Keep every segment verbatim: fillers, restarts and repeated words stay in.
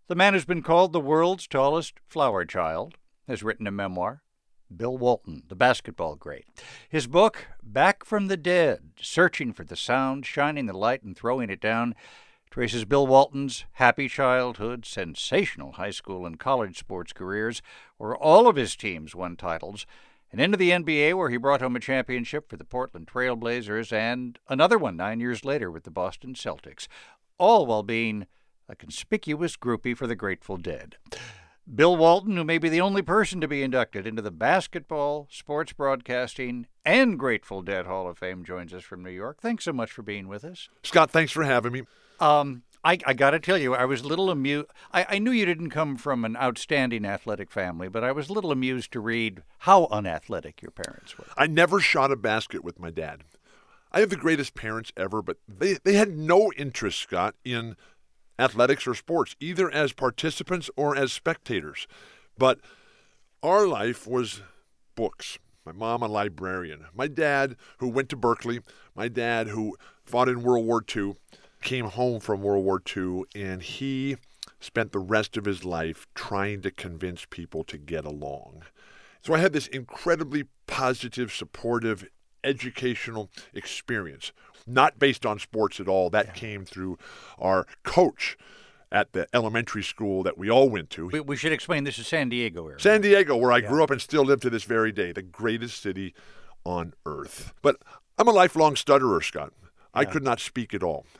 The man who's been called the world's tallest flower child has written a memoir. Bill Walton, the basketball great. His book, Back from the Dead, Searching for the Sound, Shining the Light and Throwing It Down, traces Bill Walton's happy childhood, sensational high school and college sports careers, where all of his teams won titles, and into the N B A, where he brought home a championship for the Portland Trail Blazers and another one nine years later with the Boston Celtics, all while being a conspicuous groupie for the Grateful Dead. Bill Walton, who may be the only person to be inducted into the Basketball, Sports Broadcasting, and Grateful Dead Hall of Fame, joins us from New York. Thanks so much for being with us. Scott, thanks for having me. Um, I, I got to tell you, I was a little amused. I, I knew you didn't come from an outstanding athletic family, but I was a little amused to read how unathletic your parents were. I never shot a basket with my dad. I have the greatest parents ever, but they, they had no interest, Scott, in athletics or sports, either as participants or as spectators. But our life was books. My mom, a librarian. My dad, who went to Berkeley. My dad, who fought in World War Two, came home from World War Two, and he spent the rest of his life trying to convince people to get along. So I had this incredibly positive, supportive, educational experience, not based on sports at all. That yeah. came through our coach at the elementary school that we all went to. We, we should explain this is San Diego area. San Diego, where I yeah. grew up and still live to this very day, the greatest city on earth. But I'm a lifelong stutterer, Scott. I yeah. could not speak at all.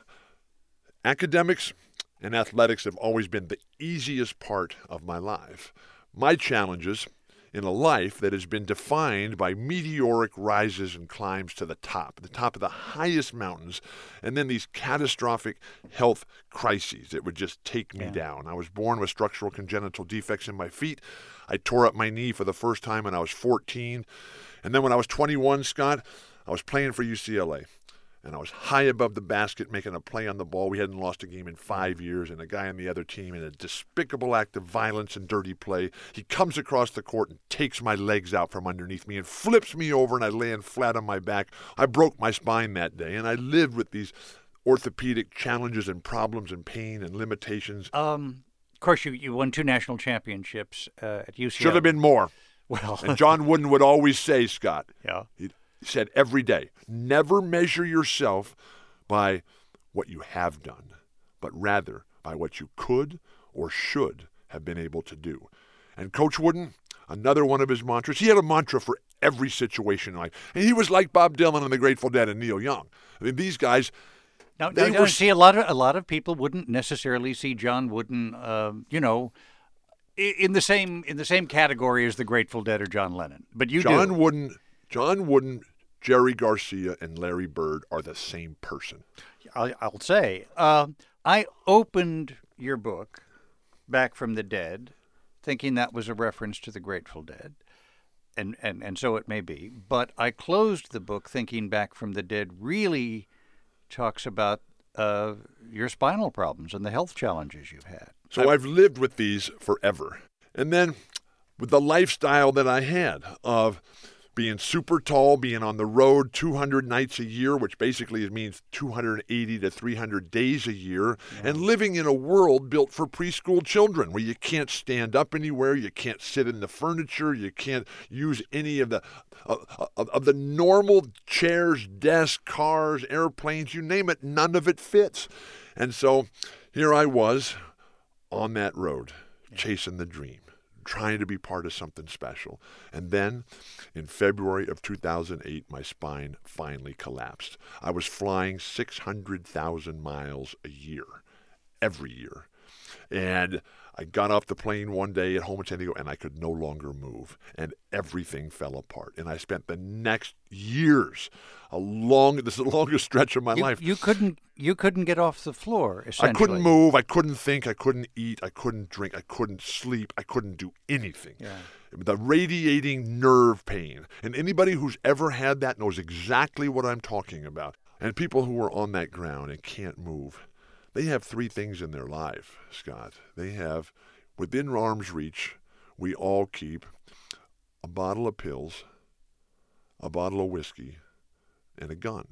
Academics and athletics have always been the easiest part of my life. My challenges in a life that has been defined by meteoric rises and climbs to the top, the top of the highest mountains, and then these catastrophic health crises that would just take me yeah. down. I was born with structural congenital defects in my feet. I tore up my knee for the first time when I was fourteen. And then when I was twenty-one, Scott, I was playing for U C L A. And I was high above the basket making a play on the ball. We hadn't lost a game in five years, and a guy on the other team, in a despicable act of violence and dirty play, he comes across the court and takes my legs out from underneath me and flips me over, and I land flat on my back. I broke my spine that day, and I lived with these orthopedic challenges and problems and pain and limitations. Um, of course, you, you won two national championships uh, at U C L A. Should have been more. Well, and John Wooden would always say, Scott, yeah. He said every day, never measure yourself by what you have done, but rather by what you could or should have been able to do. And Coach Wooden, another one of his mantras, he had a mantra for every situation in life. And he was like Bob Dylan and the Grateful Dead and Neil Young. I mean, these guys, now, they now, were... see, a lot of a lot of people wouldn't necessarily see John Wooden, uh, you know, in the same in the same category as the Grateful Dead or John Lennon. But you John do. Wooden, John Wooden, Jerry Garcia, and Larry Bird are the same person. I'll, I'll say. Uh, I opened your book, Back from the Dead, thinking that was a reference to the Grateful Dead, and, and, and so it may be. But I closed the book thinking Back from the Dead really talks about uh, your spinal problems and the health challenges you've had. So I've lived with these forever. And then with the lifestyle that I had of being super tall, being on the road two hundred nights a year, which basically means two hundred eighty to three hundred days a year, yeah. and living in a world built for preschool children where you can't stand up anywhere, you can't sit in the furniture, you can't use any of the uh, of, of the normal chairs, desks, cars, airplanes, you name it, none of it fits. And so here I was on that road, yeah. chasing the dream, trying to be part of something special. And then in February of two thousand eight, my spine finally collapsed. I was flying six hundred thousand miles a year, every year. And I got off the plane one day at home in San Diego, and I could no longer move, and everything fell apart. And I spent the next years, a long, this is the longest stretch of my you, life. You couldn't, you couldn't get off the floor, essentially. I couldn't move, I couldn't think, I couldn't eat, I couldn't drink, I couldn't sleep, I couldn't do anything. Yeah. The radiating nerve pain. And anybody who's ever had that knows exactly what I'm talking about. And people who are on that ground and can't move, they have three things in their life, Scott. They have, within arm's reach, we all keep a bottle of pills, a bottle of whiskey, and a gun.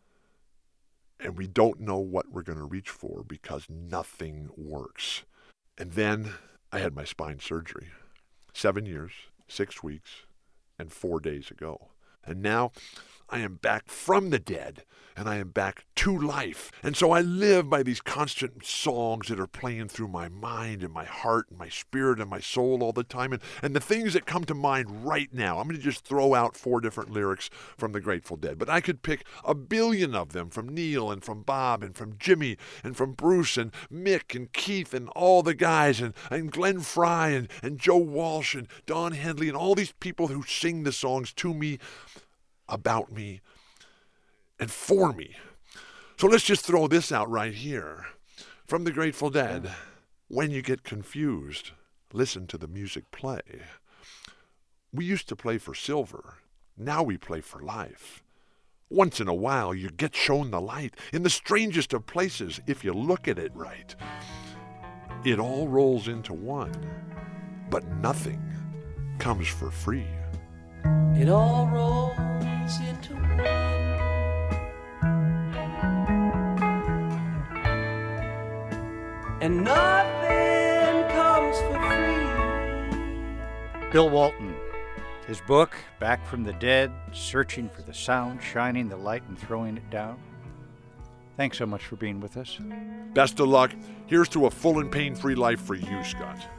And we don't know what we're going to reach for because nothing works. And then I had my spine surgery. Seven years, six weeks, and four days ago. And now I am back from the dead, and I am back to life. And so I live by these constant songs that are playing through my mind and my heart and my spirit and my soul all the time. And, and the things that come to mind right now, I'm going to just throw out four different lyrics from the Grateful Dead. But I could pick a billion of them from Neil and from Bob and from Jimmy and from Bruce and Mick and Keith and all the guys and, and Glenn Frey and, and Joe Walsh and Don Henley and all these people who sing the songs to me, about me, and for me. So let's just throw this out right here. From the Grateful Dead, when you get confused, listen to the music play. We used to play for silver. Now we play for life. Once in a while, you get shown the light in the strangest of places if you look at it right. It all rolls into one, but nothing comes for free. It all rolls into one, and nothing comes for free. Bill Walton, his book, Back from the Dead, Searching for the Sound, Shining the Light and Throwing It Down. Thanks so much for being with us. Best of luck. Here's to a full and pain-free life for you, Scott.